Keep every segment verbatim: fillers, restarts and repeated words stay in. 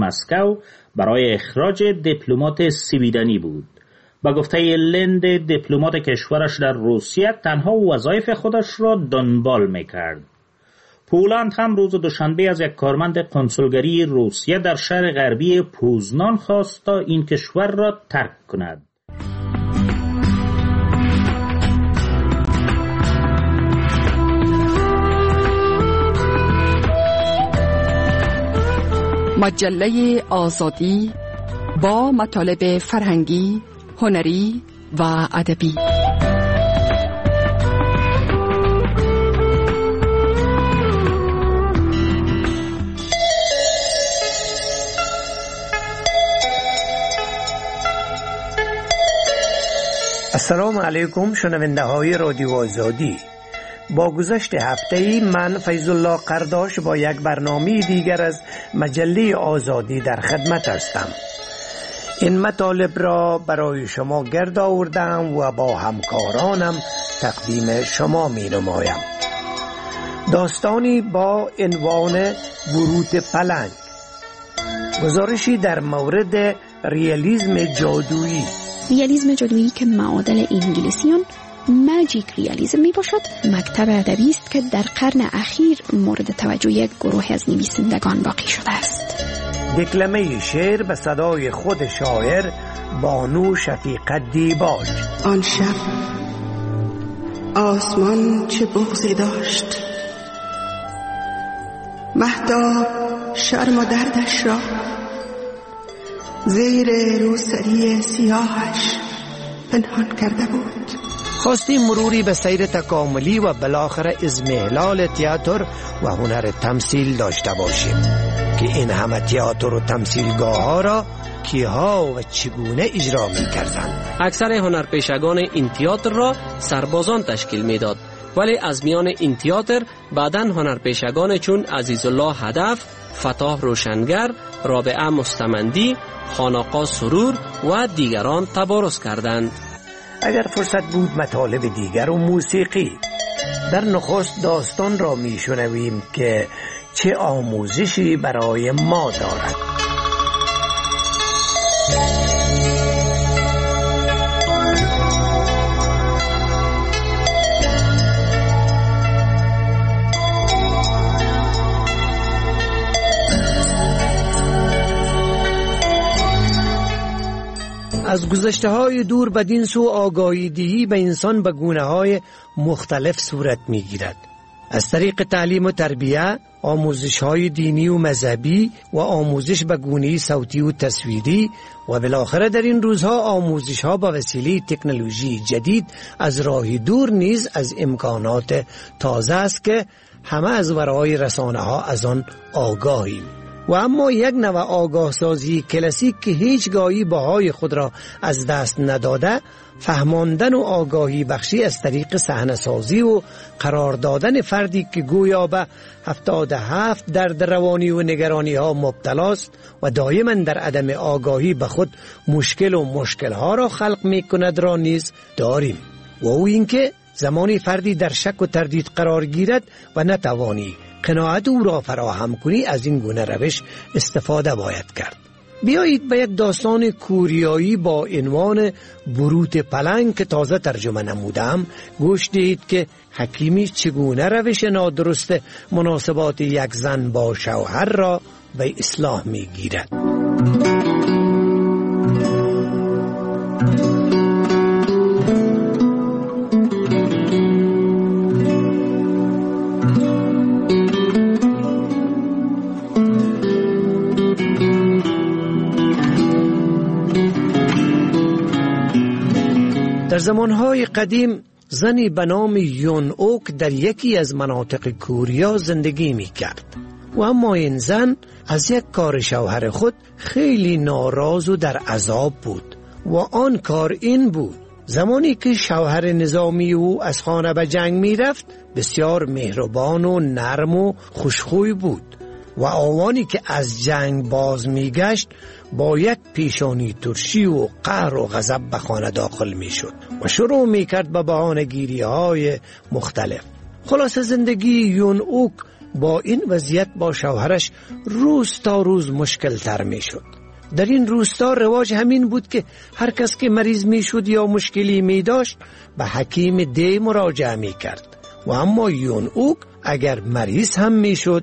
مسکو برای اخراج دیپلمات سویدنی بود. با گفته لند، دیپلمات کشورش در روسیه تنها وظایف خودش را دنبال میکرد. پولند هم روز دوشنبه از یک کارمند کنسولگری روسیه در شهر غربی پوزنان خواست تا این کشور را ترک کند. مجله آزادی با مطالب فرهنگی، هنری و ادبی. السلام علیکم شنونده های رادیو آزادی. با گذشت هفته‌ای من فیض الله قرداش با یک برنامه دیگر از مجله آزادی در خدمت هستم. این مطالب را برای شما گرد آوردم و با همکارانم تقدیم شما می نمایم. داستانی با عنوان بروت پلنگ، گزارشی در مورد ریالیسم جادویی. ریالیسم جادویی که معادل انگلیسیان ماجیک ریالیسم می باشد، مکتب ادبی است که در قرن اخیر مورد توجه یک گروه از نویسندگان واقع شده است. دکلمه شعر به صدای خود شاعر بانو شفیقه دیباج. آن شب آسمان چه بغضی داشت، مهتاب شرم و دردش را زیر روسری سیاهش پنهان کرده بود. خواستیم مروری به سیر تکاملی و بالاخره اضمحلال تئاتر و هنر تمثیل داشته باشیم که این همه تئاتر و تمثیلگاه ها را کیها و چگونه اجرا می کردند. اکثر هنرپیشگان این تئاتر را سربازان تشکیل می داد، ولی از میان این تئاتر بعداً هنرپیشگان چون عزیزالله هدف، فتاح روشنگر، رابعه مستمندی، خانقا سرور و دیگران تبارز کردند. اگر فرصت بود مطالب دیگر و موسیقی. در نخست داستان را می شنویم که چه آموزشی برای ما دارد. از گذشته های دور بدین سو آگاهی دهی به انسان به گونه های مختلف صورت می گیرد. از طریق تعلیم و تربیه، آموزش های دینی و مذهبی و آموزش به گونه صوتی و تصویری و بالاخره در این روزها آموزش ها با وسیله تکنولوژی جدید از راه دور نیز از امکانات تازه است که همه از ورای رسانه ها از آن آگاهیم. و اما یک نوع آگاه سازی کلاسیک که هیچگاهی بهای خود را از دست نداده، فهماندن و آگاهی بخشی از طریق صحنه سازی و قرار دادن فردی که گویا به هفتاد و هفت درد روانی و نگرانی ها مبتلاست و دائما در عدم آگاهی به خود مشکل و مشکل ها را خلق می کند را نیز داریم. و او اینکه زمانی فردی در شک و تردید قرار گیرد و نتوانی قناعت او را فراهم کنی، از این گونه روش استفاده باید کرد. بیایید به یک داستان کوریایی با عنوان بروت پلنگ که تازه ترجمه نمودم گوش دهید که حکیمی چگونه روش نادرست مناسبات یک زن با شوهر را به اصلاح می گیرد. در زمانهای قدیم زنی به نام یون اوک در یکی از مناطق کوریا زندگی می کرد و اما این زن از یک کار شوهر خود خیلی ناراض و در عذاب بود و آن کار این بود: زمانی که شوهر نظامی او از خانه به جنگ می رفت بسیار مهربان و نرم و خوشخوی بود و آوانی که از جنگ باز می گشت با یک پیشانی ترشی و قهر و غضب به خانه داخل می شد و شروع می کرد به بهانه‌گیری های مختلف. خلاص زندگی یون اوک با این وضعیت با شوهرش روز تا روز مشکل تر می شد. در این روستا رواج همین بود که هر کس که مریض می شد یا مشکلی می داشت به حکیم دی مراجعه می کرد و اما یون اوک اگر مریض هم می شد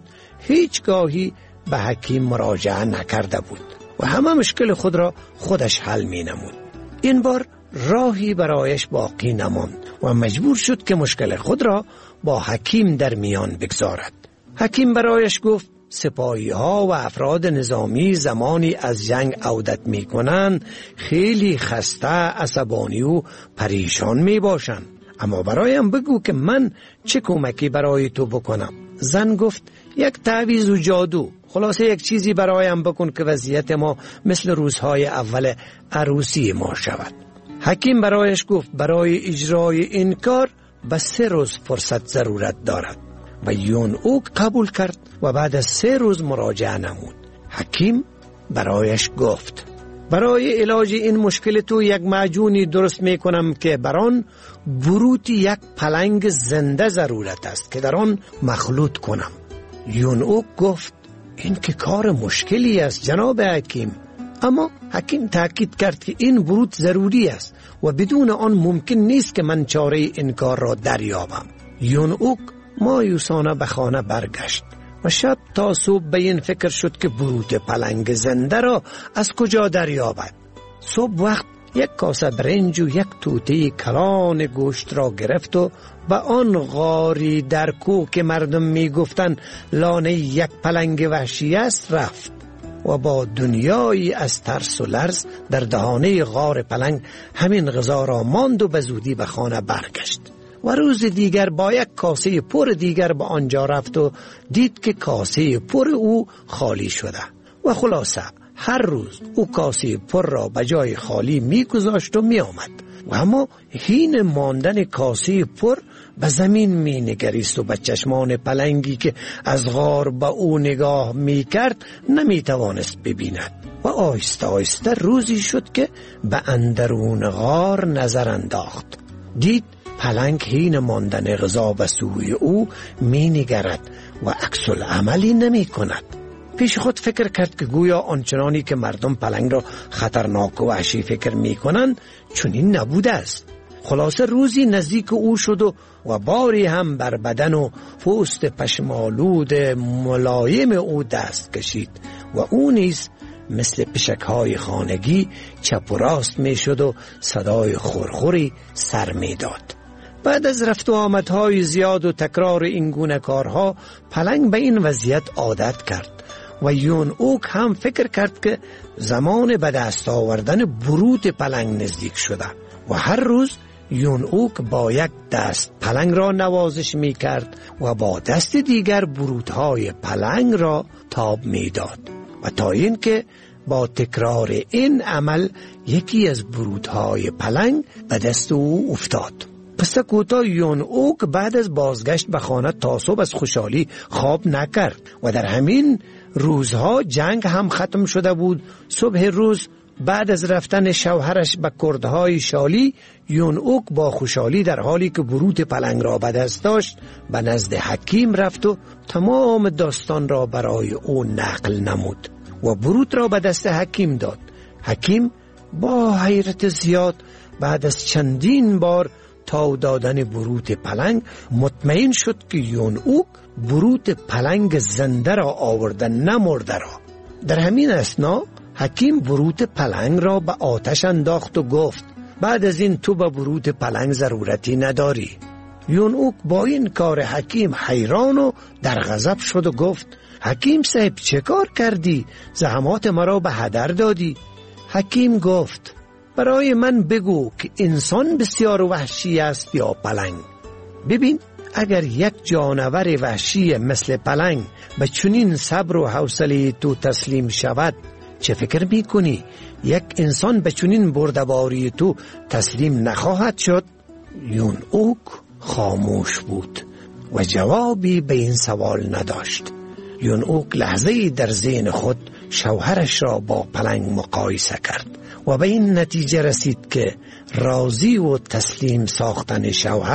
هیچگاهی به حکیم مراجعه نکرده بود و همه مشکل خود را خودش حل می نمود. این بار راهی برایش باقی نماند و مجبور شد که مشکل خود را با حکیم در میان بگذارد. حکیم برایش گفت سپاهی ها و افراد نظامی زمانی از جنگ عودت می کنند خیلی خسته، عصبانی و پریشان می باشند. اما برایم بگو که من چه کمکی برای تو بکنم. زن گفت یک تعویض و جادو، خلاصه یک چیزی برایم بکن که وضعیت ما مثل روزهای اول عروسی ما شود. حکیم برایش گفت برای اجرای این کار به سه روز فرصت ضرورت دارد و یون اوک قبول کرد و بعد از سه روز مراجعه نمود. حکیم برایش گفت برای علاج این مشکل تو یک معجونی درست می کنم که بران بروت یک پلنگ زنده ضرورت است که در آن مخلوط کنم. یون اوک گفت این که کار مشکلی است جناب حکیم. اما حکیم تاکید کرد که این بروت ضروری است و بدون آن ممکن نیست که من چاره این کار را دریابم. یون اوک مایوسانه به خانه برگشت و شب تا صبح به این فکر شد که بروت پلنگ زنده را از کجا دریابد. صبح وقت یک کاسه برنج و یک توته کلان گوشت را گرفت و به آن غاری در کوه که مردم می گفتن لانه یک پلنگ وحشی است رفت و با دنیایی از ترس و لرز در دهانه غار پلنگ همین غذا را ماند و به زودی به خانه برگشت. و روز دیگر با یک کاسه پر دیگر به آنجا رفت و دید که کاسه پر او خالی شده و خلاصه هر روز او کاسه پر را به جای خالی می گذاشت و می آمد و اما حین ماندن کاسه پر به زمین می نگریست و به چشمان پلنگی که از غار به او نگاه می کرد نمی توانست ببیند و آهسته آهسته روزی شد که به اندرون غار نظر انداخت. دید پلنگ حین ماندن غذا به سوی او می نگرد و عکس العملی نمی کند. پیش خود فکر کرد که گویا آنچنانی که مردم پلنگ را خطرناک و وحشی فکر می کنند چنین نبوده است. خلاصه روزی نزدیک او شد و, و باری هم بر بدن و پوست پشمالود ملایم او دست کشید و او نیز مثل پشکهای خانگی چپ و راست می شد و صدای خورخوری سر می داد. بعد از رفت و آمدهای زیاد و تکرار این گونه کارها پلنگ به این وضعیت عادت کرد و یون اوک هم فکر کرد که زمان به دست آوردن بروت پلنگ نزدیک شده و هر روز یون اوک با یک دست پلنگ را نوازش می کرد و با دست دیگر بروتهای پلنگ را تاب می داد و تا این که با تکرار این عمل یکی از بروتهای پلنگ به دست او افتاد. پس کوتاه یون اوک بعد از بازگشت به خانه تا صبح از خوشحالی خواب نکرد و در همین روزها جنگ هم ختم شده بود. صبح روز بعد از رفتن شوهرش به کردهای شالی یون اوک با خوشحالی در حالی که بروت پلنگ را به دست داشت به نزد حکیم رفت و تمام داستان را برای او نقل نمود و بروت را به دست حکیم داد. حکیم با حیرت زیاد بعد از چندین بار تا دادن بروت پلنگ مطمئن شد که یون اوک بروت پلنگ زنده را آورده نه مرده را. در همین اثنا حکیم بروت پلنگ را به آتش انداخت و گفت بعد از این تو به بروت پلنگ ضرورتی نداری. یون اوک با این کار حکیم حیران و در غضب شد و گفت حکیم صاحب چه کار کردی؟ زحمات مرا به هدر دادی. حکیم گفت برای من بگو که انسان بسیار وحشی است یا پلنگ. ببین اگر یک جانور وحشی مثل پلنگ به چنین صبر و حوصله تو تسلیم شود چه فکر می کنی یک انسان به چنین بردباری تو تسلیم نخواهد شد؟ یون اوک خاموش بود و جوابی به این سوال نداشت. یون اوک لحظه‌ای در ذهن خود شوهرش را با پلنگ مقایسه کرد و به این نتیجه رسید که راضی و تسلیم ساختن شوهر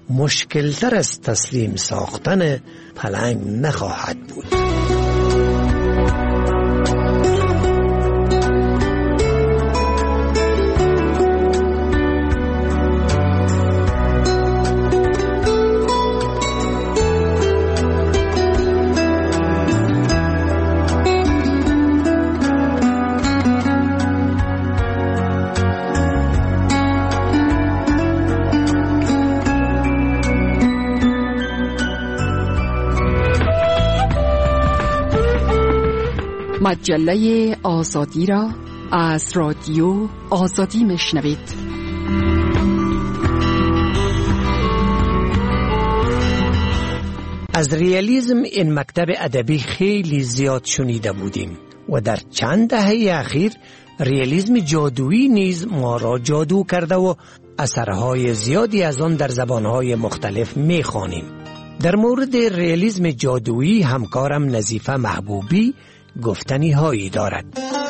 مشکلتر از تسلیم ساختن پلنگ نخواهد بود. مجله آزادی را از رادیو آزادی میشنوید. از ریالیسم این مکتب ادبی خیلی زیاد شنیده بودیم و در چند دهه اخیر ریالیسم جادویی نیز ما را جادو کرده و اثرهای زیادی از آن در زبانهای مختلف میخوانیم. در مورد ریالیسم جادویی همکارم نظیفه محبوبی گفتنی هایی دارد.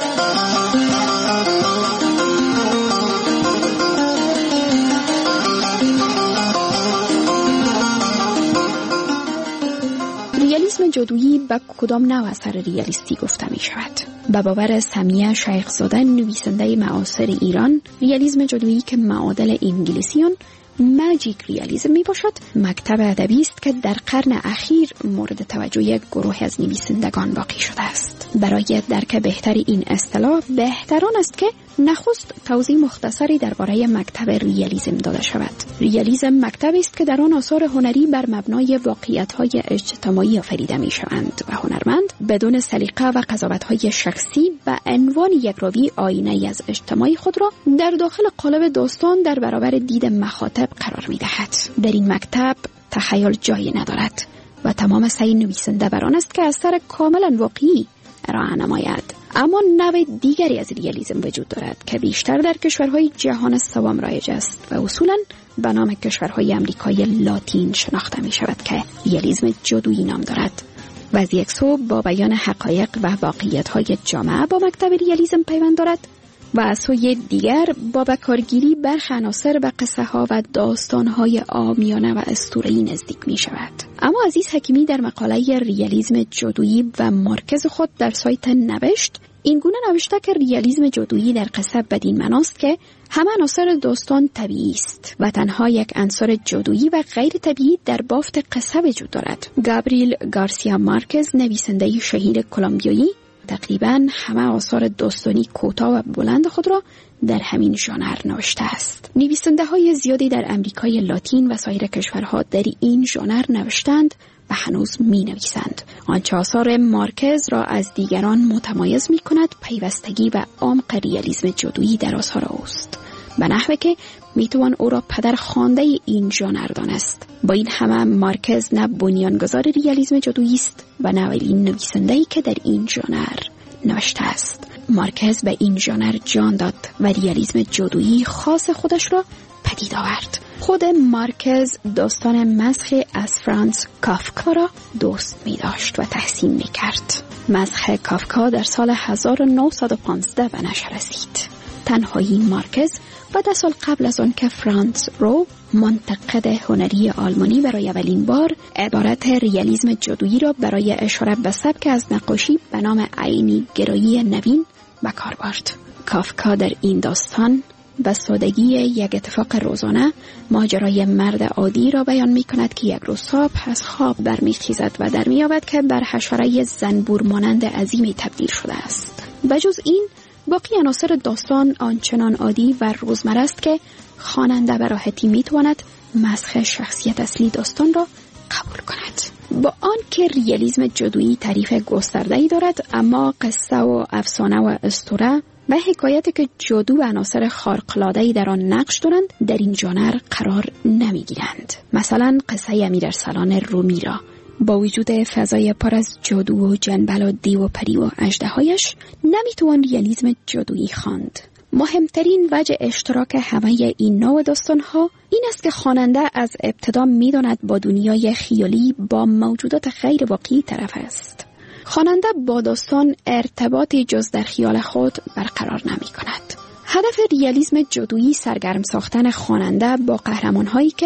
ریالیسم جادویی به کدام نوع اثر ریالیستی گفته می شود؟ به باور سمیه شیخزاده نویسنده معاصر ایران، ریالیسم جادویی که معادل انگلیسیان ماجیک ریالیسم می باشد، مکتب ادبی است که در قرن اخیر مورد توجه یک گروه از نویسندگان باقی شده است. برای درک بهتر این اصطلاح بهتران است که نخست توضیح مختصری درباره مکتب ریالیسم داده شود. ریالیسم مکتبی است که در آن آثار هنری بر مبنای واقعیت‌های اجتماعی آفریده می‌شوند و هنرمند بدون سلیقه و قضاوت‌های شخصی به عنوان یک راوی آینه‌ای از اجتماع خود را در داخل قالب داستان در برابر دید مخاطب قرار می‌دهد. در این مکتب تخیل جایی ندارد و تمام سعی نویسنده بر آن است که اثر کاملا واقعی ارائه نماید. اما نوع دیگری از ریالیسم وجود دارد که بیشتر در کشورهای جهان سوم رایج است و اصولاً به نام کشورهای امریکای لاتین شناخته می شود که ریالیسم جادویی نام دارد و از یک سو با بیان حقایق و واقعیت‌های جامعه با مکتب ریالیسم پیوند دارد و از سوی دیگر با بکارگیری برخی عناصر و قصه ها و داستان های عامیانه و اسطوره‌ای نزدیک می شود. اما عزیز حکیمی در مقاله ریالیسم جادویی و مارکز خود در سایت نوشت این گونه نوشته که ریالیسم جادویی در قصه بدین معناست که همه عناصر داستان طبیعی است و تنها یک عنصر جادویی و غیر طبیعی در بافت قصه وجود دارد. گابریل گارسیا مارکز، نویسنده شهیر کلمبیایی، تقریباً همه آثار داستانی کوتاه و بلند خود را در همین ژانر نوشته است. نویسنده های زیادی در امریکای لاتین و سایر کشورها در این ژانر نوشتند و هنوز می نویسند. آنچه آثار مارکز را از دیگران متمایز می کند پیوستگی و عمق ریالیسم جادویی در آثار اوست، به نحوی که می توان او را پدر خوانده این ژانر دانست. با این همه مارکز نه بنیانگذار ریالیسم جادویی است و نه اولین نویسنده‌ای که در این ژانر نوشته است. مارکز به این ژانر جان داد و ریالیسم جادویی خاص خودش را پدید آورد. خود مارکز داستان مسخ از فرانس کافکا را دوست می داشت و تحسین می کرد. مسخ کافکا در سال هزار و نهصد و پانزده به نشر رسید. تنهایی مارکز و ده سال قبل از آن که فرانس رو، منتقد هنری آلمانی، برای اولین بار عبارت ریالیسم جادویی را برای اشاره به سبک از نقاشی به نام عینی گرایی نوین به کار برد. کافکا در این داستان به سادگی یک اتفاق روزانه ماجرای مرد عادی را بیان می کند که یک روز صبح از خواب برمیخیزد و در می‌یابد که بر حشره زنبور مانند عظیمی تبدیل شده است. بجز این باقی عناصر داستان آنچنان عادی و روزمره است که خواننده به راحتی میتواند مسخ شخصیت اصلی داستان را قبول کند. با آنکه ریالیسم جادویی تعریف گسترده‌ای دارد، اما قصه و افسانه و اسطوره و حکایتی که جادو و عناصر خارق‌العاده‌ای در آن نقش دارند در این ژانر قرار نمیگیرند. مثلا قصه امیر ارسلان رومی را با وجود فضای پر از جادو و جنبل و دیو و پری و اژدهایش نمیتوان ریالیسم جادویی خواند. مهمترین وجه اشتراک همه این نوع داستان‌ها این است که خواننده از ابتدا می‌داند با دنیای خیالی با موجودات غیر واقعی طرف است. خواننده با داستان ارتباطی جز در خیال خود برقرار نمی‌کند. هدف ریالیسم جادویی سرگرم ساختن خواننده با قهرمان‌هایی که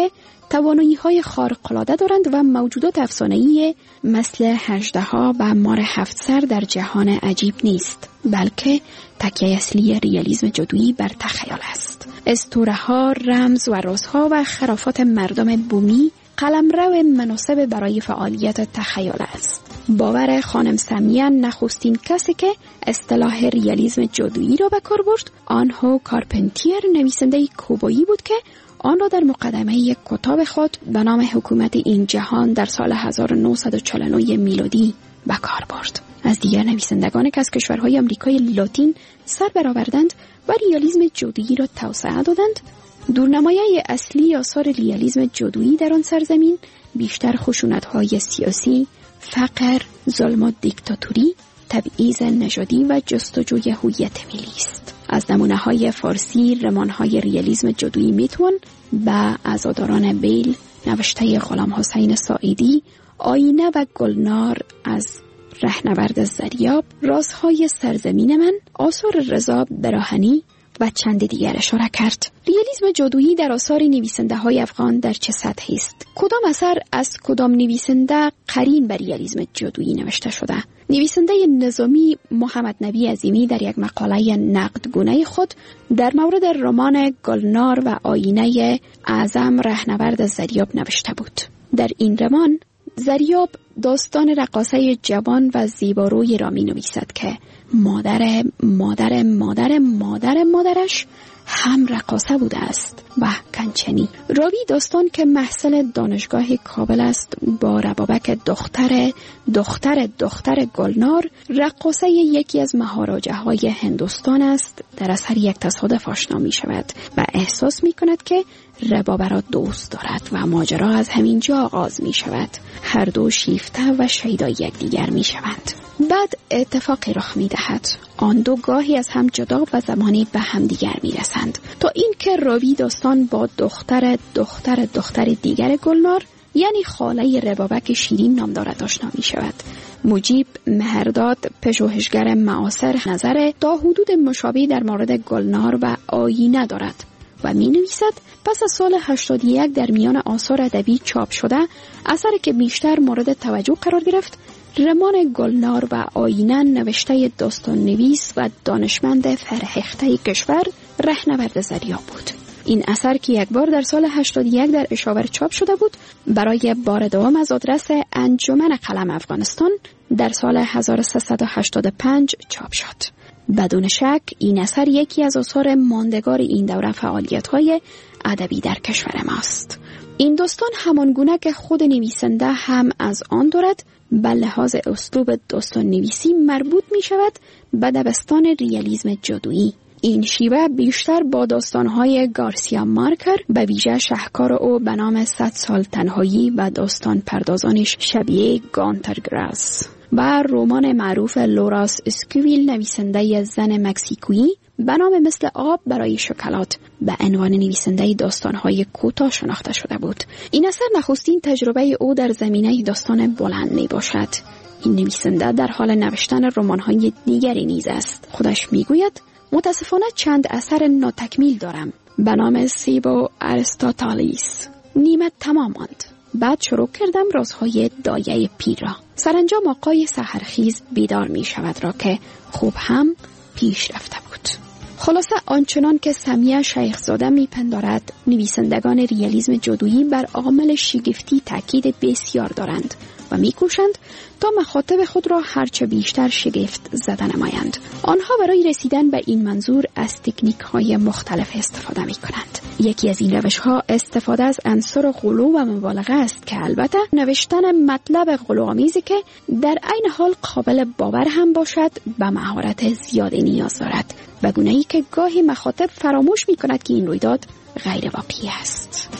توانایی‌های خارق‌العاده دارند و موجودات افسانه‌ای مثل اژدها و مار هفت سر در جهان عجیب نیست، بلکه تکیه اصلی ریالیسم جادویی بر تخیل است. اسطوره‌ها، رمز و رازها و خرافات مردم بومی قلمرو مناسب برای فعالیت تخیل است. باور خانم سمیه نخستین کسی که اصطلاح ریالیسم جادویی را به کار برد، آنهو کارپنتیر، نویسنده کوبایی بود که آن را در مقدمه یک کتاب خود به نام حکومت این جهان در سال هزار و نهصد و چهل و نه میلادی به کار برد. از دیگر نویسندگان که از کشورهای آمریکای لاتین سر برآوردند و ریالیسم جادویی را توسعه دادند، دورنمایه اصلی آثار ریالیسم جادویی در آن سرزمین بیشتر خشونت‌های سیاسی، فقر، ظلم و دیکتاتوری، تبعیض نژادی و جستجوی هویت ملی است. از نمونه‌های فارسی رمان‌های ریالیسم جادویی میتوان به عزاداران بیل، نوشته غلام حسین ساعدی، آینه و گلنار از رهنورد زریاب، رازهای سرزمین من، آثار رضا براهنی و چند دیگر اشاره کرد. ریالیسم جادویی در آثار نویسنده های افغان در چه سطحی است؟ کدام اثر از کدام نویسنده قرین بر ریالیسم جادویی نوشته شده؟ نویسنده نظامی محمد نبی عظیمی در یک مقاله نقدگونه خود در مورد رمان گلنار و آینه اعظم رهنورد زریاب نوشته بود. در این رمان زریاب داستان رقاصه جوان و زیباروی را می نویسد که مادر مادر مادر مادر مادرش هم رقاصه بوده است و کنچنی. راوی داستان که محصل دانشگاه کابل است با ربابک دختر دختر دختر گلنار، رقاصه یکی از مهاراجه های هندوستان است، در اثر یک تصادف آشنا می شود و احساس می کند که ربابه را دوست دارد و ماجرا از همین جا آغاز می شود. هر دو شیفته و شیدا یکدیگر می شوند. بعد اتفاقی رخ می دهد. آن دو گاهی از هم جدا و زمانی به هم دیگر می رسند تا اینکه راوی داستان با دختر دختر دختر دیگر گلنار یعنی خاله ربابک شیرین نام دارد آشنا می شود. مجیب مهرداد پژوهشگر معاصر نظر تا حدود مشابهی در مورد گلنار و آینه دارد و می نویسد پس از سال هشتاد و یک در میان آثار ادبی چاپ شده، اثری که بیشتر مورد توجه قرار گرفت رمان گلنار و آینه نوشته داستان نویس و دانشمند فرهیخته کشور رهنورد زریاب بود. این اثر که یک بار در سال هشتاد و یک در اشاور چاپ شده بود، برای بار دوم از آدرس انجمن قلم افغانستان در سال هزار و سیصد و هشتاد و پنج چاپ شد. بدون شک این اثر یکی از آثار ماندگار این دوره فعالیت‌های ادبی در کشور ماست. این داستان همانگونه که خود نویسنده هم از آن دارد، به لحاظ اسلوب داستان نویسی مربوط می شود به دبستان ریالیسم جادویی. این شیوه بیشتر با داستان‌های گارسیا مارکر به ویژه شهکار او به نام صد سال تنهایی و داستان پردازانش شبیه گانترگراس و رمان معروف لوراس اسکویل نویسنده زن مکزیکویی به نام مثل آب برای شکلات به عنوان نویسنده داستان‌های کوتاه شناخته شده بود. این اثر نخستین تجربه او در زمینه داستان بلند می باشد. این نویسنده در حال نوشتن رمان‌های دیگری نیز است. خودش میگوید متاسفانه چند اثر ناتکمیل دارم به نام سیبو ارستوتالیس. نیمه تمام ماند. بعد شروع کردم رازهای دایه پیر را. سرانجام آقای سحرخیز بیدار می شود را که خوب هم پیش رفته بود. خلاصه آنچنان که سمیه شیخزاده می پندارد نویسندگان ریالیسم جادویی بر عامل شگفتی تاکید بسیار دارند و می کوشند تا مخاطب خود را هرچه بیشتر شگفت زده نمایند. آنها برای رسیدن به این منظور از تکنیک های مختلف استفاده می کنند. یکی از این روش ها استفاده از عنصر غلو و مبالغه است که البته نوشتن مطلب غلوآمیزی که در عین حال قابل باور هم باشد به مهارت زیاد نیاز دارد، به گونه‌ای که گاهی مخاطب فراموش می کند که این رویداد غیر واقعی است.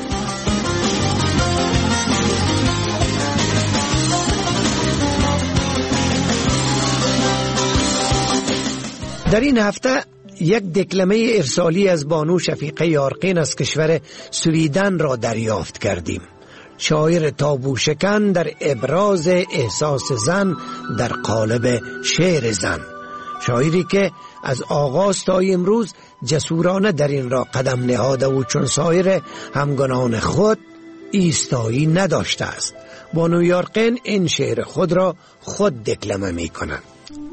در این هفته یک دکلمه ارسالی از بانو شفیقه یارقین از کشور سویدن را دریافت کردیم. شاعر تابوشکن در ابراز احساس زن در قالب شعر زن، شاعری که از آغاز تا امروز جسورانه در این را قدم نهاده و چون سایر همگنان خود ایستایی نداشته است. بانو یارقین این شعر خود را خود دکلمه می کنند.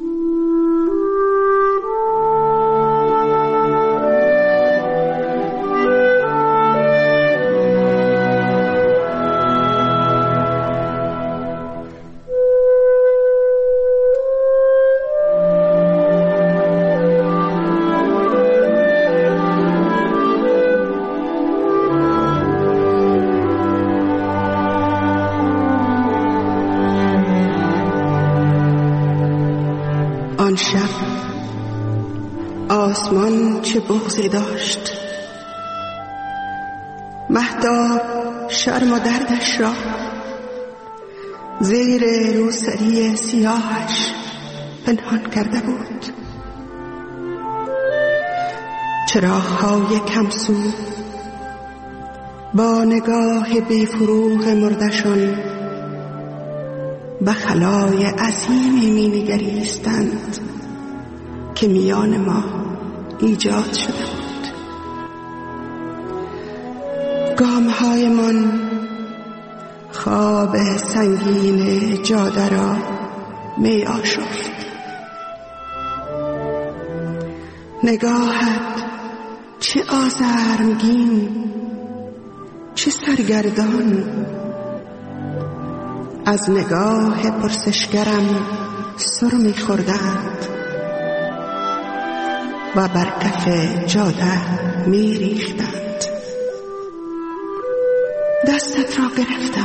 آن شب آسمان چه بغضی داشت، مهتاب شرم و دردش را زیر روسری سیاهش پنهان کرده بود. چراغ‌های کمسو با نگاه بی‌فروغ مردشان به خلای عظیمی می نگریستند که میان ما ایجاد شده بود. گام‌های من خواب سنگین جاده را می آشفت. نگاهت چه آزرمگین، چه سرگردان، از نگاه پرسشگرم سر می خوردند و بر کف جاده می ریختند. دستت را گرفتم،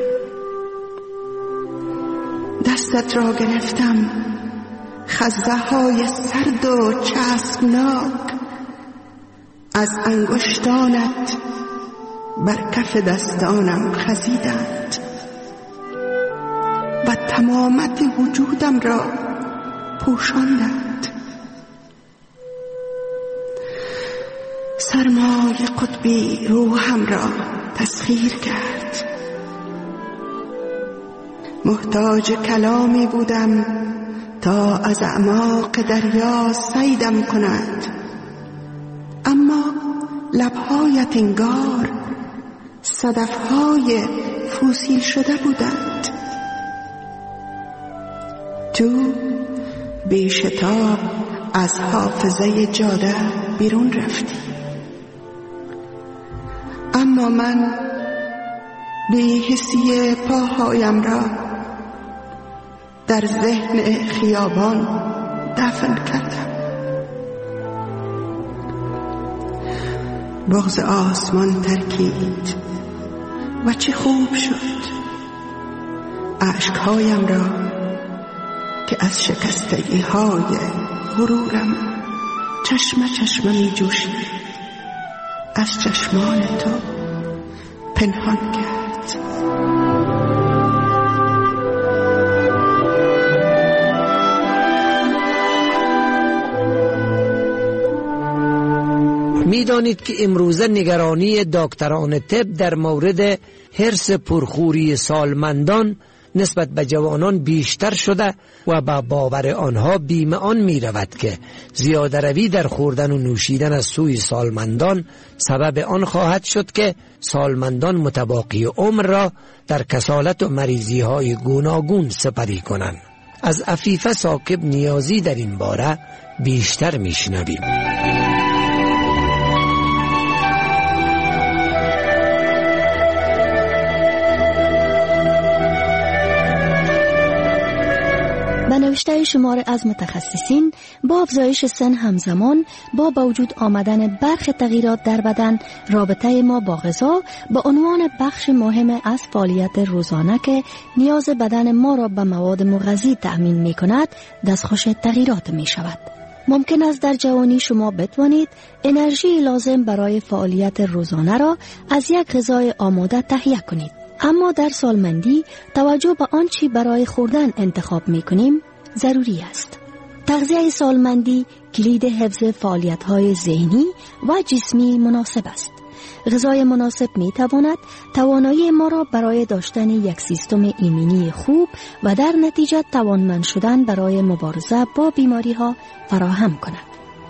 دستت را گرفتم، خزه های سرد و چسبناک از انگشتانت بر کف دستانم خزیدند و تمامت وجودم را پوشاندند. سرمای قطبی روحم را تسخیر کرد. محتاج کلامی بودم تا از اعماق دریا صیدم کند، اما لبهایت انگار صدفهای فوسیل شده بودند. تو بیشتاب از حافظه جاده بیرون رفتی، اما من بی‌حسی پاهایم را در ذهن خیابان دفن کردم. بغض آسمان ترکید و چه خوب شد. اشکهایم را که از شکستگی های غرورم چشم چشم می جوشید از چشمان تو پنهان کرد. می دانید که امروزه نگرانی دکتران طب در مورد حرص پرخوری سالمندان نسبت به جوانان بیشتر شده و با باور آنها بیم آن می رود که زیاده روی در خوردن و نوشیدن از سوی سالمندان سبب آن خواهد شد که سالمندان متباقی عمر را در کسالت و مریضی های گوناگون سپری کنند. از عفیفه ثاقب نیازی در این باره بیشتر می شنویم. به نوشته شمار از متخصصین، با افزایش سن همزمان با با وجود آمدن برخی تغییرات در بدن، رابطه ما با غذا به عنوان بخش مهم از فعالیت روزانه که نیاز بدن ما را به مواد مغذی تأمین می کند دستخوش تغییرات می شود. ممکن است در جوانی شما بتوانید انرژی لازم برای فعالیت روزانه را از یک غذای آماده تهیه کنید، اما در سالمندی توجه به آنچه برای خوردن انتخاب می کنیم ضروری است. تغذیه سالمندی کلید حفظ فعالیت‌های ذهنی و جسمی مناسب است. غذای مناسب می تواند توانایی ما را برای داشتن یک سیستم ایمنی خوب و در نتیجه توانمند شدن برای مبارزه با بیماری‌ها فراهم کند.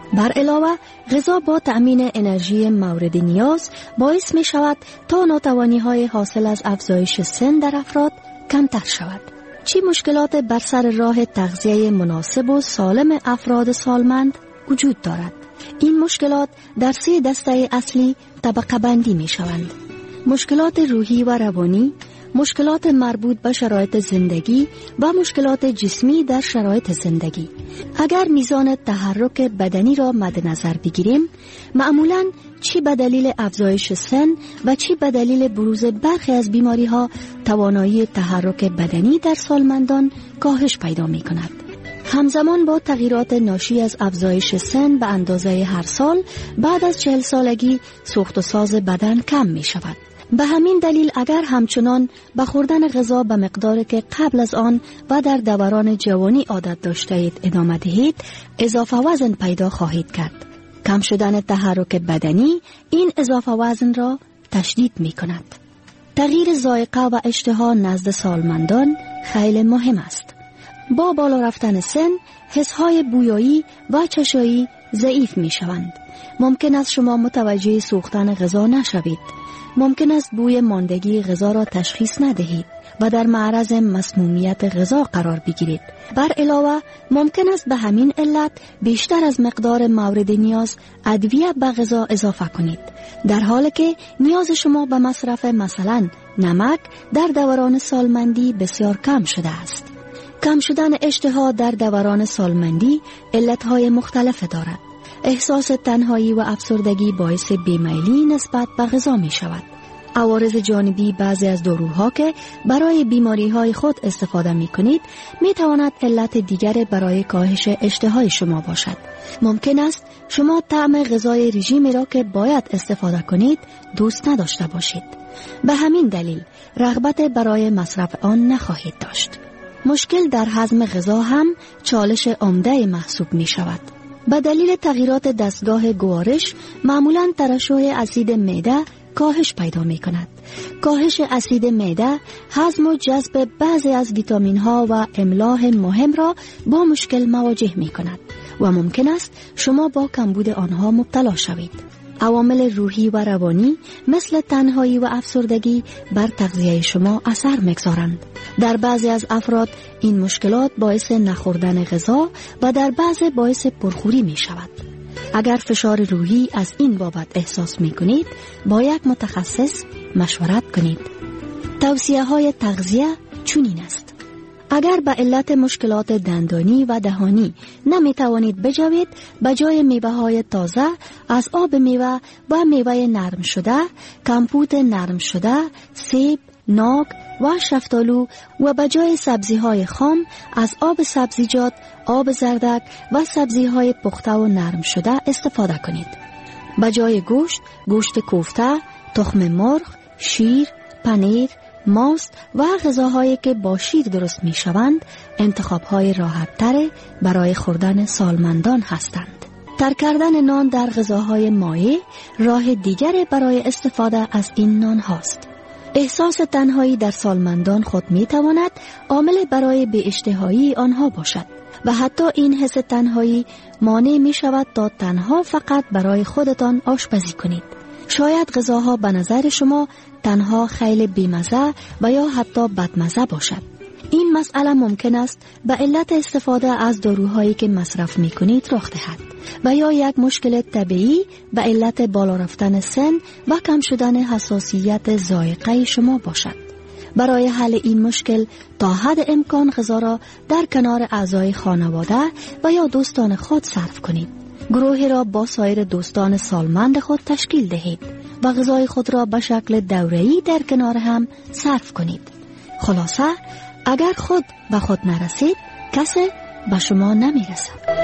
بر علاوه غذا با تأمین انرژی مورد نیاز باعث می شود تا ناتوانی های حاصل از افزایش سن در افراد کمتر شود. چی مشکلات بر سر راه تغذیه مناسب و سالم افراد سالمند وجود دارد؟ این مشکلات در سه دسته اصلی طبقه بندی می شوند. مشکلات روحی و روانی، مشکلات مربوط به شرایط زندگی و مشکلات جسمی در شرایط زندگی. اگر میزان تحرک بدنی را مد نظر بگیریم، معمولاً چی به دلیل افزایش سن و چی به دلیل بروز برخی از بیماری ها توانایی تحرک بدنی در سالمندان کاهش پیدا می کند. همزمان با تغییرات ناشی از افزایش سن به اندازه هر سال، بعد از چهل سالگی سوخت و ساز بدن کم می شود. به همین دلیل اگر همچنان به خوردن غذا به مقداری که قبل از آن و در دوران جوانی عادت داشته اید ادامه دهید، اضافه وزن پیدا خواهید کرد. کم شدن تحرک بدنی این اضافه وزن را تشدید می کند. تغییر ذائقه و اشتها نزد سالمندان خیلی مهم است. با بالا رفتن سن، حسهای بویایی و چشایی ضعیف می شوند. ممکن است شما متوجه سوختن غذا نشوید. ممکن است بوی ماندگی غذا را تشخیص ندهید و در معرض مسمومیت غذا قرار بگیرید. بر علاوه ممکن است به همین علت بیشتر از مقدار مورد نیاز ادویه به غذا اضافه کنید، در حالی که نیاز شما به مصرف مثلا نمک در دوران سالمندی بسیار کم شده است. کم شدن اشتها در دوران سالمندی علتهای مختلف دارد. احساس تنهایی و افسردگی باعث بیمیلی نسبت به غذا می شود. عوارض جانبی بعضی از داروها که برای بیماری های خود استفاده می کنید می تواند علت دیگر برای کاهش اشتهای شما باشد. ممکن است شما طعم غذای رژیمی را که باید استفاده کنید دوست نداشته باشید. به همین دلیل رغبت برای مصرف آن نخواهید داشت. مشکل در هضم غذا هم چالش عمده محسوب می شود. به دلیل تغییرات دستگاه گوارش معمولاً ترشح اسید معده کاهش پیدا می کند. کاهش اسید معده هضم و جذب بعضی از ویتامین ها و املاح مهم را با مشکل مواجه می کند و ممکن است شما با کمبود آنها مبتلا شوید. عوامل روحی و روانی مثل تنهایی و افسردگی بر تغذیه شما اثر می‌گذارند. در بعضی از افراد این مشکلات باعث نخوردن غذا و در بعضی باعث پرخوری می شود. اگر فشار روحی از این بابت احساس می کنید، با یک متخصص مشورت کنید. توصیه های تغذیه چنین است: اگر به علت مشکلات دندانی و دهانی نمی توانید بجوید، به جای میوه های تازه از آب میوه و میوه نرم شده، کمپوت نرم شده، سیب، ناک و شفتالو و به جای سبزی های خام از آب سبزیجات، آب زردک و سبزی های پخته و نرم شده استفاده کنید. به جای گوشت، گوشت کوفته، تخم مرغ، شیر، پنیر، ماست و غذاهایی که با شیر درست می شوند انتخاب‌های راحت‌تر برای خوردن سالمندان هستند. ترک کردن نان در غذاهای مایع راه دیگر برای استفاده از این نان هاست. احساس تنهایی در سالمندان خود می تواند عامل برای بی اشتهایی آنها باشد و حتی این حس تنهایی مانع می شود تا تنها فقط برای خودتان آشپزی کنید. شاید غذاها به نظر شما تنها خیلی بیمزه و یا حتی بدمزه باشد. این مسئله ممکن است به علت استفاده از داروهایی که مصرف می کنید رخ دهد و یا یک مشکل طبیعی به علت بالا رفتن سن و کم شدن حساسیت ذائقه شما باشد. برای حل این مشکل تا حد امکان غذا را در کنار اعضای خانواده و یا دوستان خود صرف کنید. گروهی را با سایر دوستان سالمند خود تشکیل دهید و غذای خود را به شکل دوره‌ای در کنار هم صرف کنید. خلاصه اگر خود به خود نرسید، کسی به شما نمیرسد.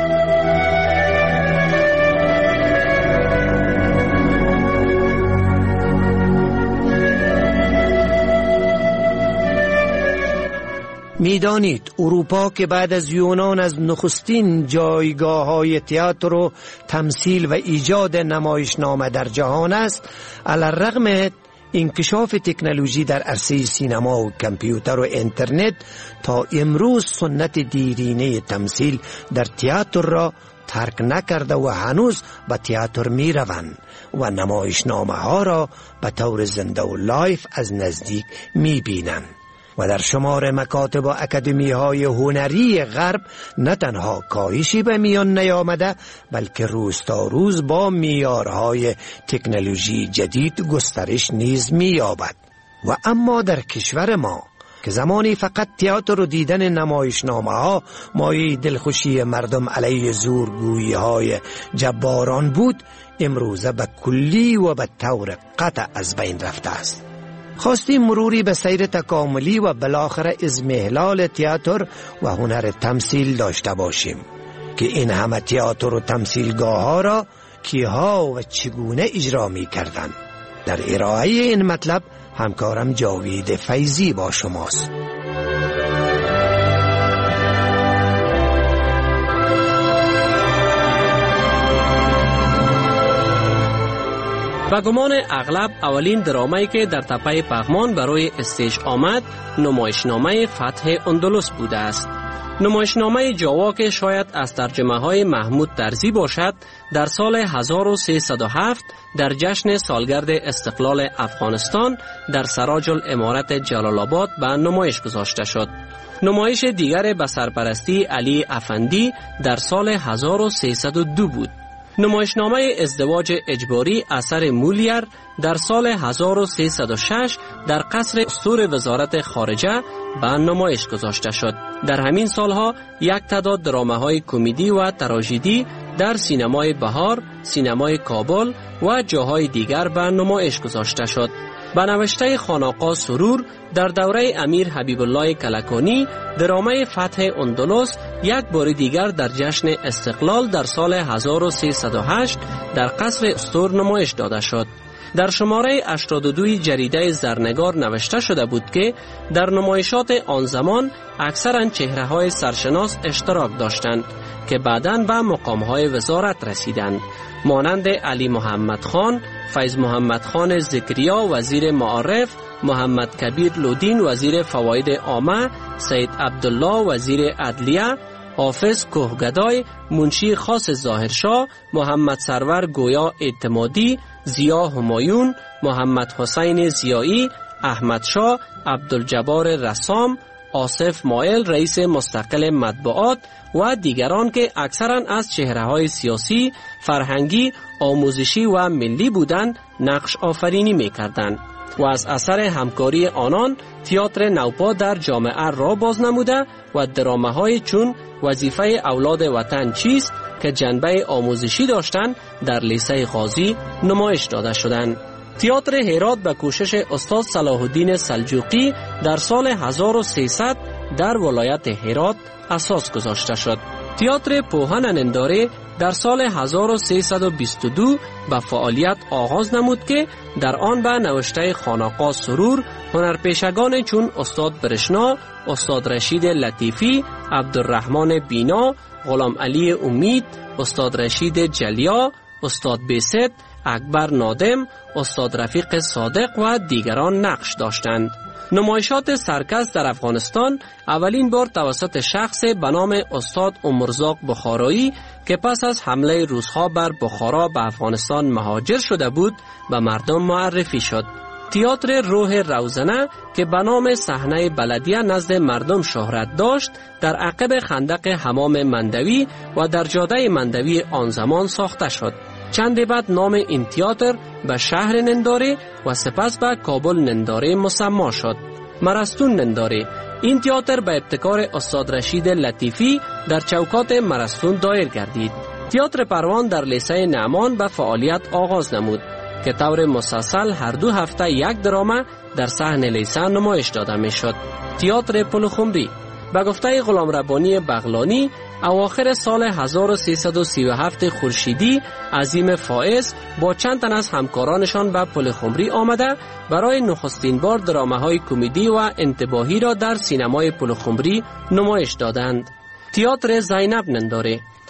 میدانید اروپا که بعد از یونان از نخستین جایگاه های تئاتر و تمثیل و ایجاد نمایشنامه در جهان است، علی‌الرغم انکشاف تکنولوژی در عرصه سینما و کامپیوتر و اینترنت تا امروز سنت دیرینه تمثیل در تئاتر را ترک نکرده و هنوز به تئاتر می روند و نمایشنامه ها را به طور زنده و لایف از نزدیک می بینند و در شمار مکاتب و اکادمی های هنری غرب نه تنها کاهشی به میان نیامده بلکه روز تا روز با معیارهای تکنولوژی جدید گسترش نیز می یابد. و اما در کشور ما که زمانی فقط تئاتر و دیدن نمایشنامه ها مایه دلخوشی مردم علیه زورگویی های جباران بود، امروزه به کلی و به طور قطع از بین رفته است. خواستیم مروری به سیر تکاملی و بالاخره اضمحلال تئاتر و هنر تمثیل داشته باشیم که این همه تئاتر و تمثیلگاه ها را کیها و چگونه اجرا می کردن. در ارائه این مطلب همکارم جاوید فیضی با شماست. و گمان اغلب اولین درامایی که در تپه پغمان برای استیج آمد نمایشنامه فتح اندلس بوده است. نمایشنامه جاوا که شاید از ترجمه های محمود طرزی باشد در سال هزار و سیصد و هفت در جشن سالگرد استقلال افغانستان در سراج الامارت جلال آباد به نمایش گذاشته شد. نمایش دیگر به سرپرستی علی افندی در سال هزار و سیصد و دو بود. نمایشنامه ازدواج اجباری اثر مولیر در سال هزار و سیصد و شش در قصر استور وزارت خارجه به نمایش گذاشته شد. در همین سالها یک تعداد درامه‌های کمدی و تراژدی در سینمای بهار، سینمای کابل و جاهای دیگر به نمایش گذاشته شد. به نوشته خانقاه سرور در دوره امیر حبیب الله کلکانی درامه فتح اندلس یک بار دیگر در جشن استقلال در سال هزار و سیصد و هشت در قصر استور نمایش داده شد. در شماره هشتاد و دو جریده زرنگار نوشته شده بود که در نمایشات آن زمان اکثرا چهره‌های سرشناس اشتراک داشتند که بعداً به مقام‌های وزارت رسیدند، مانند علی محمد خان، فیض محمد خان ذکریا وزیر معارف، محمد کبیر لودین وزیر فواید عامه، سید عبدالله وزیر عدلیه، حافظ کوهگدای، منشی خاص ظاهرشاه، محمد سرور گویا اعتمادی، ضیا همایون، محمد حسین ضیایی، احمد شاه، عبدالجبار رسام، آصف مایل رئیس مستقل مطبوعات و دیگران که اکثرا از چهره‌های سیاسی، فرهنگی، آموزشی و ملی بودند نقش آفرینی می‌کردند و از اثر همکاری آنان تئاتر نوپا در جامعه را باز نموده و درامه‌های چون وظیفه اولاد وطن چیست که جنبه آموزشی داشتند در لیسه غازی نمایش داده شدند. تئاتر هرات به کوشش استاد صلاح الدین سلجوقی در سال هزار و سیصد در ولایت هرات اساس گذاشته شد. تئاتر پوهن ننداره در سال هزار و سیصد و بیست و دو به فعالیت آغاز نمود که در آن به نوشته خانقاه سرور هنرپیشگان چون استاد برشنا، استاد رشید لطیفی، عبدالرحمن بینا، غلام علی امید، استاد رشید جلیا، استاد بیست، اکبر نادم، استاد رفیق صادق و دیگران نقش داشتند. نمایشات سرکس در افغانستان اولین بار توسط شخص به نام استاد عمرزاق بخارایی که پس از حمله روس‌ها بر بخارا به افغانستان مهاجر شده بود به مردم معرفی شد. تئاتر روح روزنه که به نام صحنه بلدیه نزد مردم شهرت داشت در عقب خندق حمام مندوی و در جاده مندوی آن زمان ساخته شد. چند بعد نام این تئاتر به شهر ننداره و سپس به کابل ننداره مسما شد. مرستون ننداره. این تئاتر به ابتکار استاد رشید لطیفی در چوکات مرستون دایر گردید. تئاتر پروان در لیسه نعمان به فعالیت آغاز نمود که طور مسلسل هر دو هفته یک درامه در صحن لیسه نمایش داده می شد. تئاتر پلخمری به گفته غلام ربانی بغلانی اواخر سال هزار و سیصد و سی و هفت خورشیدی عظیم فائز با چند تن از همکارانشان به پلخمری آمده برای نخستین بار درامه‌های کمدی و انتباهی را در سینمای پلخمری نمایش دادند. تئاتر زینب ننداره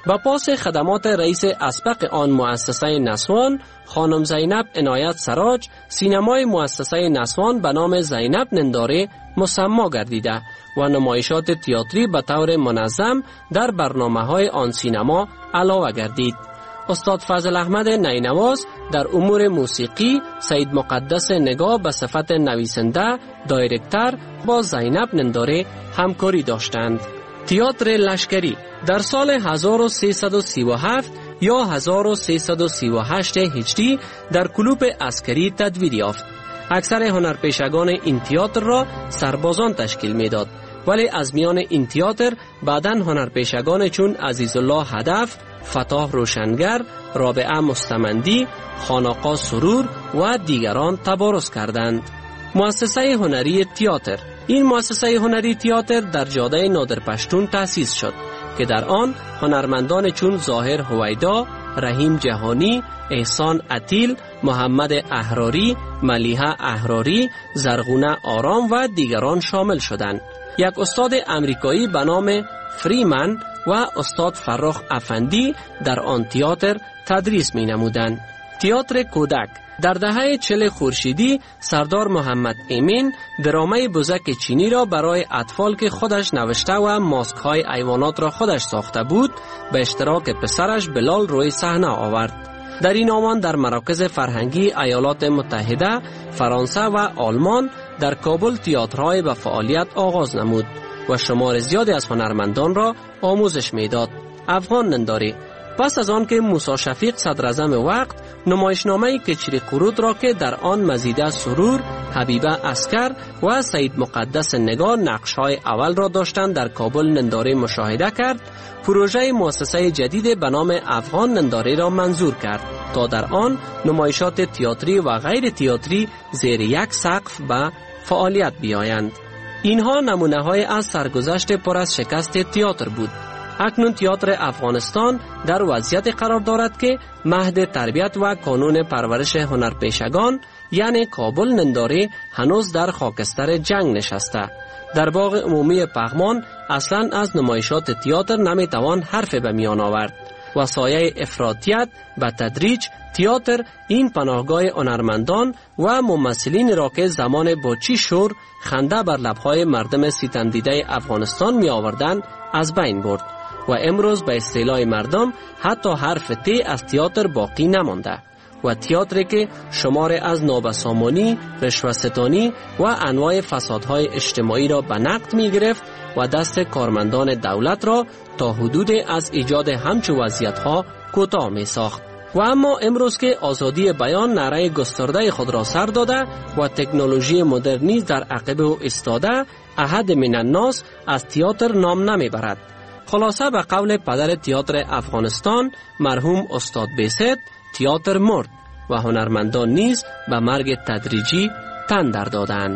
با پاس خدمات رئیس اسبق آن مؤسسه نسوان خانم زینب عنایت سراج، سینمای مؤسسه نسوان به نام زینب ننداره مسما گردیده و نمایشات تئاتری به طور منظم در برنامه‌های آن سینما علاوه گردید. استاد فضل احمد نینواز در امور موسیقی، سید مقدس نگاه به صفت نویسنده، دایرکتر با زینب ننداره همکاری داشتند. تئاتر لشکری در سال هزار و سیصد و سی و هفت یا هزار و سیصد و سی و هشت هجری در کلوب عسکری تدوین یافت. اکثر هنرپیشگان این تئاتر را سربازان تشکیل میداد، ولی از میان این تئاتر بعداً هنرپیشگان چون عزیزالله هدف، فتاح روشنگر، رابعه مستمندی، خانقاه سرور و دیگران تبارز کردند. مؤسسه هنری تئاتر. این مؤسسه هنری تئاتر در جاده نادرپشتون تأسیس شد که در آن هنرمندان چون ظاهر هویدا، رحیم جهانی، احسان عتیل، محمد احراری، ملیحه احراری، زرغونه آرام و دیگران شامل شدند. یک استاد امریکایی به نام فریمن و استاد فرخ افندی در آن تئاتر تدریس می نمودند. تئاتر کودک. در دهه چهل خورشیدی سردار محمد امین درامه بزک چینی را برای اطفال که خودش نوشته و ماسک های حیوانات را خودش ساخته بود به اشتراک پسرش بلال روی صحنه آورد. در این آمان در مراکز فرهنگی ایالات متحده، فرانسه و آلمان در کابل تئاترهای به فعالیت آغاز نمود و شمار زیادی از هنرمندان را آموزش میداد. افغان ننداری. پس از آن که موسی شفیق صدراعظم وقت نمایشنامه کچری قرود را که در آن مزیده سرور، حبیبه عسکر و سید مقدس نگار نقش‌های اول را داشتند در کابل ننداره مشاهده کرد، پروژه مؤسسه جدید به نام افغان ننداره را منظور کرد تا در آن نمایشات تئاتری و غیر تئاتری زیر یک سقف به فعالیت بیایند. اینها نمونه‌های از سرگذشت پر از شکست تئاتر بود. اکنون تئاتر افغانستان در وضعیت قرار دارد که مهد تربیت و کانون پرورش هنرپیشگان یعنی کابل ننداره هنوز در خاکستر جنگ نشسته. در باغ عمومی پغمان اصلا از نمایشات تئاتر نمیتوان حرف به میان آورد و سایه افراطیت به تدریج تئاتر این پناهگاه هنرمندان و ممثلین را که زمان با چی شور خنده بر لبهای مردم ستمدیده افغانستان می آوردن از بین برد و امروز به اصطلاح مردم حتی حرف تی از تئاتر باقی نمانده و تئاتری که شمار از نابسامانی، رشوه‌ستانی و انواع فسادهای اجتماعی را به نقد می گرفت و دست کارمندان دولت را تا حدود از ایجاد همچو وضعیت‌ها کوتاه می ساخت. و اما امروز که آزادی بیان نعره گسترده خود را سر داده و تکنولوژی مدرنی در عقب او ایستاده، احد من الناس از تئاتر نام نمی برد. خلاصه به قول پدر تئاتر افغانستان مرحوم استاد بیست، تئاتر مرد و هنرمندان نیز به مرگ تدریجی تن در دادند.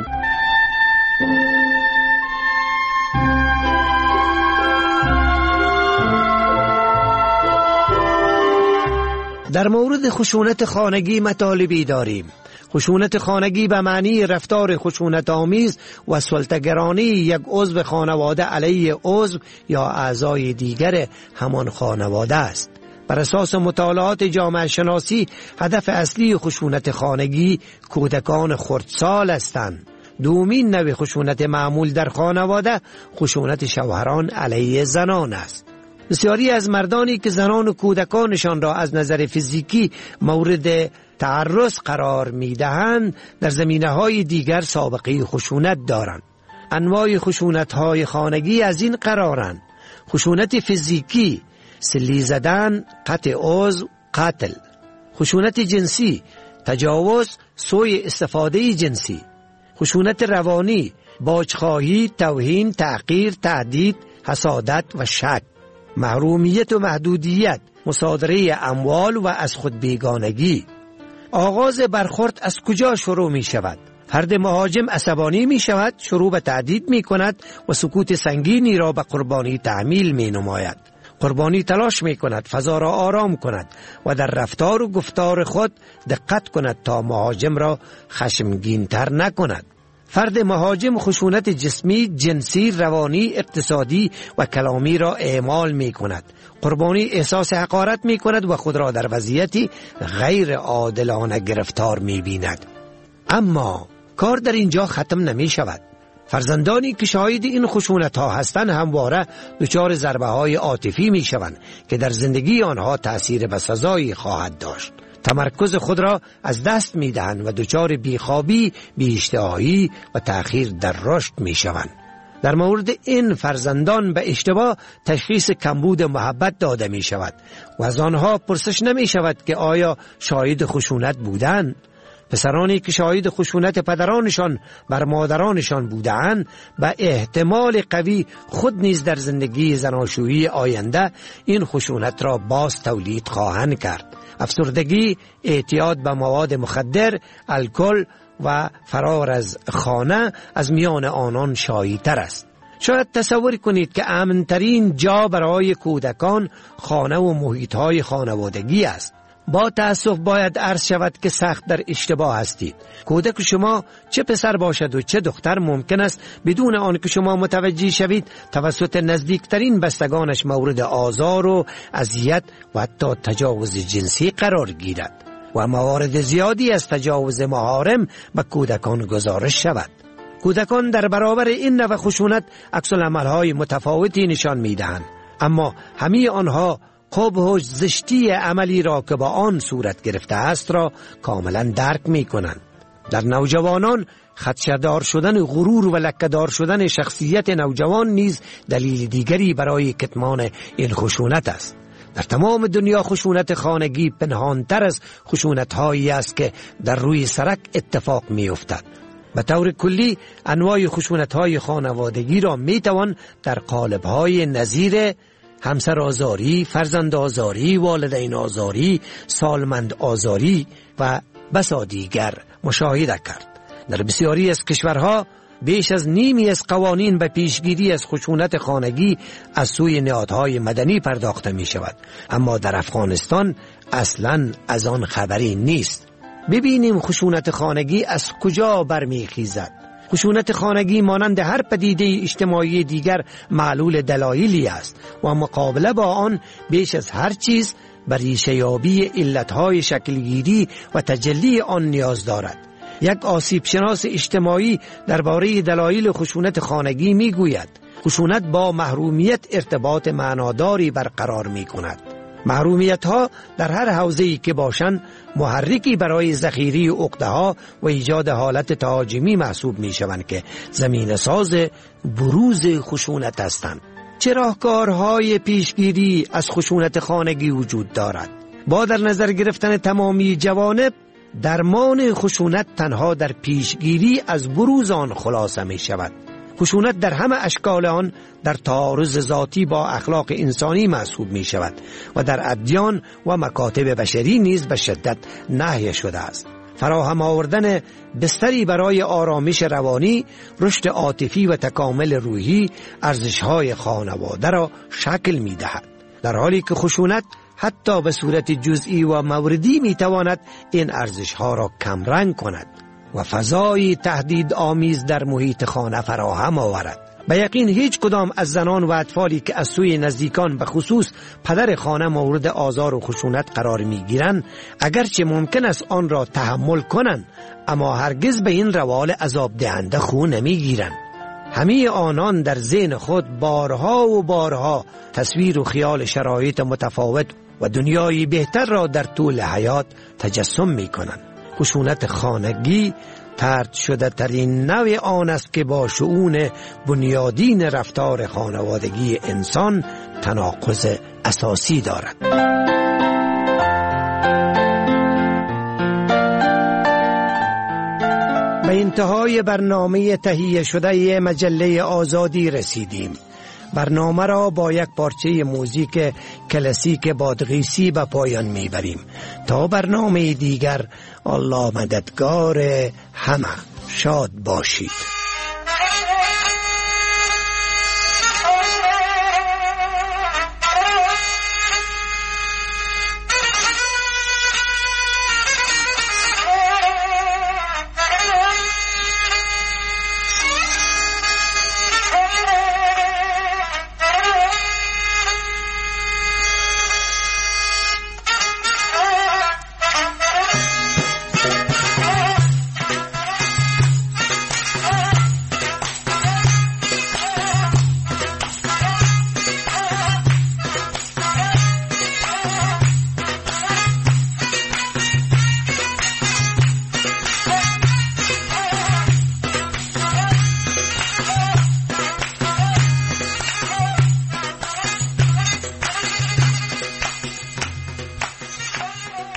در مورد خشونت خانگی مطالبی داریم. خشونت خانگی به معنی رفتار خشونت آمیز و سلطه‌گرانی یک عضو خانواده علیه عضو یا اعضای دیگر همان خانواده است. بر اساس مطالعات جامعه شناسی هدف اصلی خشونت خانگی کودکان خردسال هستند. دومین نوع خشونت معمول در خانواده خشونت شوهران علیه زنان است. بسیاری از مردانی که زنان و کودکانشان را از نظر فیزیکی مورد تعرض قرار می‌دهند در زمینه‌های دیگر سابقه خشونت دارند. انواع خشونت‌های خانگی از این قرارند: خشونت فیزیکی، سلی زدن، قطع عضو، قتل. خشونت جنسی، تجاوز، سوء استفاده جنسی. خشونت روانی، باجخواهی، توهین، تحقیر، تهدید، حسادت و شک. محرومیت و محدودیت، مصادره اموال و از خود بیگانگی. آغاز برخورد از کجا شروع می شود؟ فرد مهاجم عصبانی می شود، شروع به تهدید می کند و سکوت سنگینی را به قربانی تحمیل می نماید. قربانی تلاش می کند فضا را آرام کند و در رفتار و گفتار خود دقت کند تا مهاجم را خشمگین تر نکند. فرد مهاجم خشونت جسمی، جنسی، روانی، اقتصادی و کلامی را اعمال می کند. قربانی احساس حقارت می کند و خود را در وضعیتی غیر عادلانه گرفتار می بیند. اما کار در اینجا ختم نمی شود. فرزندانی که شاهد این خشونت ها هستند همواره دچار ضربه های عاطفی می شوند که در زندگی آنها تأثیر بسزایی خواهد داشت. تمرکز خود را از دست می دهند و دچار بیخوابی، بی‌اشتهایی و تأخیر در رشد می شوند. در مورد این فرزندان به اشتباه تشخیص کمبود محبت داده می شود و از آنها پرسش نمی شود که آیا شاهد خشونت بودند. پسرانی که شاهد خشونت پدرانشان بر مادرانشان بودند به احتمال قوی خود نیز در زندگی زناشویی آینده این خشونت را باز تولید خواهند کرد. افسردگی، اعتیاد به مواد مخدر، الکل و فرار از خانه از میان آنان شایع‌تر است. شاید تصور کنید که امن‌ترین جا برای کودکان خانه و محیط‌های خانوادگی است. با تأسف باید عرض شود که سخت در اشتباه هستید. کودک شما چه پسر باشد و چه دختر ممکن است بدون آن که شما متوجه شوید توسط نزدیکترین بستگانش مورد آزار و اذیت و حتی تجاوز جنسی قرار گیرد و موارد زیادی از تجاوز محارم به کودکان گزارش شود. کودکان در برابر این نوع خشونت عکس‌العمل‌های متفاوتی نشان می‌دهند، اما همه آنها قبح و زشتی عملی را که با آن صورت گرفته است را کاملا درک می کنند. در نوجوانان خدشه‌دار شدن غرور و لکه‌دار شدن شخصیت نوجوان نیز دلیل دیگری برای کتمان این خشونت است. در تمام دنیا خشونت خانگی پنهانتر از خشونت‌هایی است که در روی سرک اتفاق می افتد. به طور کلی انواع خشونت‌های خانوادگی را می توان در قالب‌های نظیر همسر آزاری، فرزند آزاری، والدین آزاری، سالمند آزاری و بسا دیگر مشاهده کرد. در بسیاری از کشورها بیش از نیمی از قوانین به پیشگیری از خشونت خانگی از سوی نهادهای مدنی پرداخته می شود، اما در افغانستان اصلاً از آن خبری نیست. ببینیم خشونت خانگی از کجا برمیخیزد. خشونت خانگی مانند هر پدیده اجتماعی دیگر معلول دلایلی است و مقابله با آن بیش از هر چیز بر ریشه‌یابی علتهای شکلگیری و تجلی آن نیاز دارد. یک آسیب شناس اجتماعی درباره دلایل خشونت خانگی می گوید خشونت با محرومیت ارتباط معناداری برقرار می کند. محرومیت ها در هر حوزه‌ای که باشند محرکی برای ذخیره عقده‌ها و ایجاد حالت تهاجمی محسوب می شوند که زمینه ساز بروز خشونت هستند. چه راهکارهای پیشگیری از خشونت خانگی وجود دارد؟ با در نظر گرفتن تمامی جوانب درمان خشونت تنها در پیشگیری از بروز آن خلاصه می شود. خشونت در همه اشکال آن در تعارض ذاتی با اخلاق انسانی محسوب می شود و در ادیان و مکاتب بشری نیز به شدت نهی شده است. فراهم آوردن بستری برای آرامش روانی، رشد عاطفی و تکامل روحی ارزش‌های خانواده را شکل می دهد، در حالی که خشونت حتی به صورت جزئی و موردی می تواند این ارزش‌ها را کمرنگ کند و فضای تهدید آمیز در محیط خانه فراهم آورد. به یقین هیچ کدام از زنان و اطفالی که از سوی نزدیکان به خصوص پدر خانه مورد آزار و خشونت قرار می گیرند اگرچه ممکن است آن را تحمل کنند، اما هرگز به این روال عذاب دهنده خو نمی گیرند. همه آنان در ذهن خود بارها و بارها تصویر و خیال شرایط متفاوت و دنیای بهتر را در طول حیات تجسم می کنند. خشونت خانگی طرد شده ترین نوع آن است که با شؤون بنیادین رفتار خانوادگی انسان تناقض اساسی دارد. به انتهای برنامه تهیه شده مجله آزادی رسیدیم. برنامه را با یک پارچه موزیک کلاسیک بادغیسی به پایان میبریم. تا برنامه دیگر الله مددگار همه. شاد باشید.